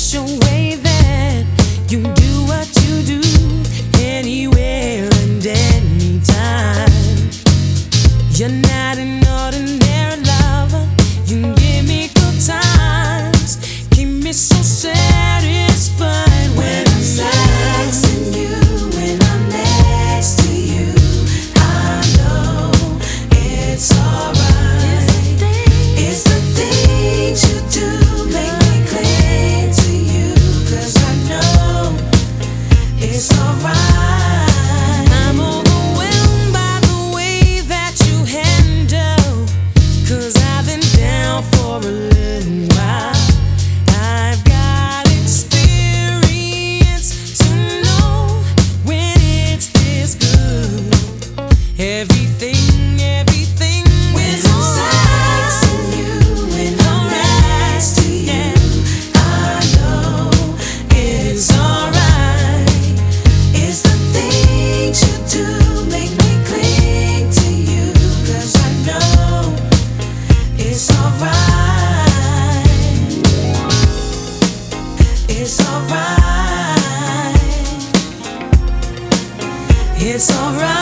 your way that you do what you do anywhere and anytime. You're not an ordinary lover. You give me good times, keep me so satisfied when I'm sexing you. When I'm next to you, I know it's alright. It's the things you do make me cling to you, 'cause I know it's alright. I'm overwhelmed by the way that you handle, 'cause I've been down for a little while. I've got experience to know when it's this good. Everything when I'm sexing you, when I'm next to you, I know it's alright. It's the things you do make me cling to you, 'cause I know it's alright. It's alright. It's alright.